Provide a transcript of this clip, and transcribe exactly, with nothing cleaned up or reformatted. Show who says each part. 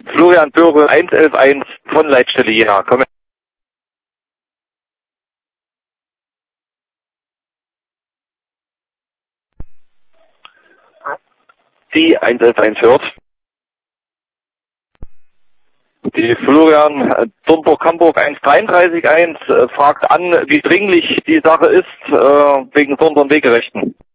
Speaker 1: Florian Böhre eins elf eins von Leitstelle Jena. Komm. Die eins elf eins hört. Die Florian äh, Dornburg-Hamburg eins drei drei eins äh, fragt an, wie dringlich die Sache ist äh, wegen Sondern Wegerechten.